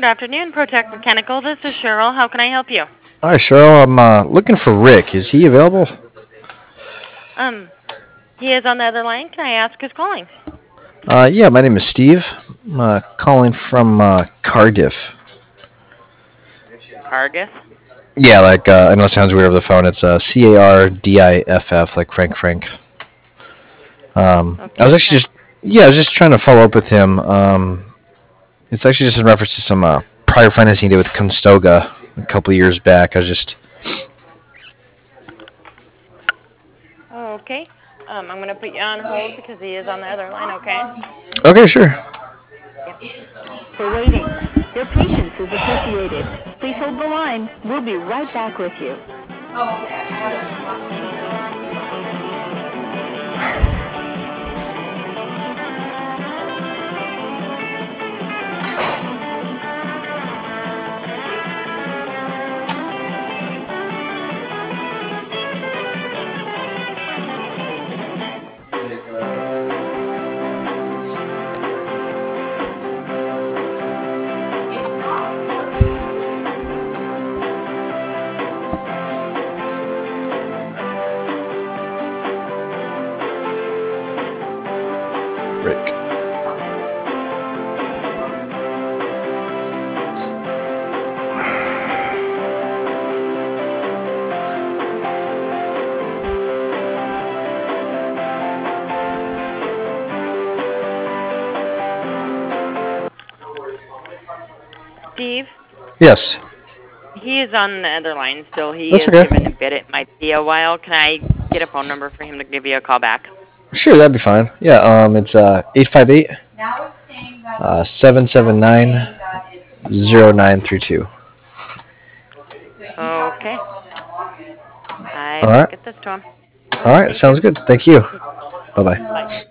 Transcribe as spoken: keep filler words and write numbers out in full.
Good afternoon, Protect Mechanical. This is Cheryl. How can I help you? Hi, Cheryl. I'm uh, looking for Rick. Is he available? Um, he is on the other line. Can I ask who's calling? Uh, yeah, my name is Steve. I'm uh, calling from uh, Cardiff. Cardiff. Yeah, like uh, I know it sounds weird over the phone. It's uh, C A R D I F F, like Frank Frank. Um, I was Okay. actually just yeah, I was just trying to follow up with him. Um, it's actually just in reference to some uh, prior financing he did with Constoga a couple of years back. I was just Oh, okay. Um, I'm going to put you on hold because he is on the other line, okay? okay, sure. Yep. For waiting. Your patience is appreciated. Please hold the line. We'll be right back with you. Rick. Steve, Yes, he is on the other line still. He that's is okay. giving a bid. It might be a while. Can I get a phone number for him to give you a call back? Sure, that'd be fine. Yeah, um, it's uh eight five eight uh seven seven nine zero nine three two. Okay. I All will right. get this to him. All right. Thank you. Sounds good. Thank you. Bye Bye. bye.